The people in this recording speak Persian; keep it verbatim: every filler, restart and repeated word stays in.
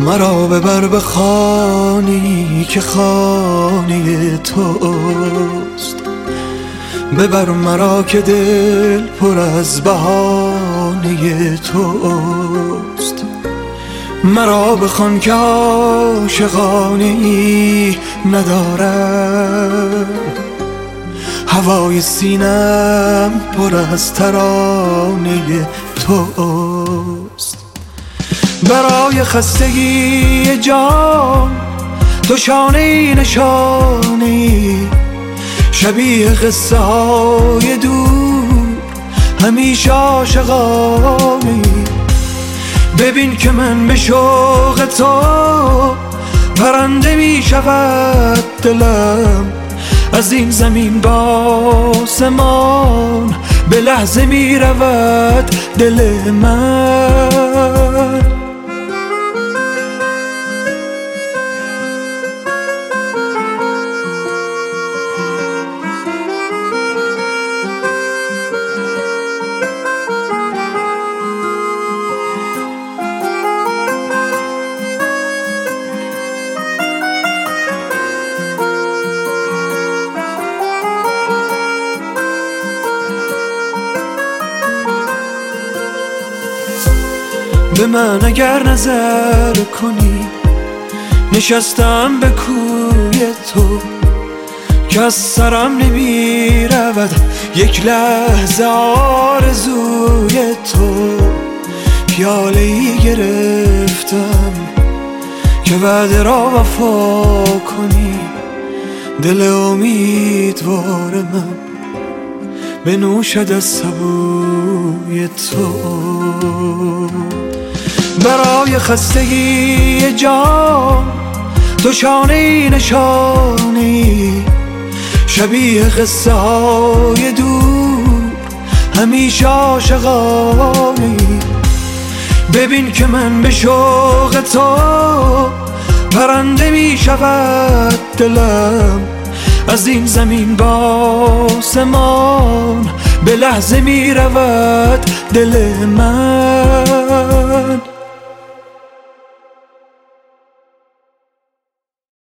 مرا ببر به خانه‌ای که خانه توست، ببر مرا که دل پر از بهانه توست. مرا بخوان که عاشقانه‌ای ندارم، هوای سینم پر از ترانه توست. برای خستگی جان تو شانه‌ای نشانه‌ای، شبیه قصه های دور همیشه عاشقانه‌ای. ببین که من به شوق تو پرنده می شود دلم، از این زمین با آسمان به لحظه می رود دل من. به من اگر نظر کنی، نشستم به کوی تو که از سرم نمی رود یک لحظه آرزوی تو. پیاله ای گرفتم که وعده را وفا کنی، دل امیدوار من بنوشد از سبوی تو. برای خستگی جان تو شانه‌ای نشانه‌ای، شبیه قصه های دور همیشه عاشقانه‌ای. ببین که من به شوق تو پرنده می شود دلم، از این زمین با آسمان به لحظه می رود دل من.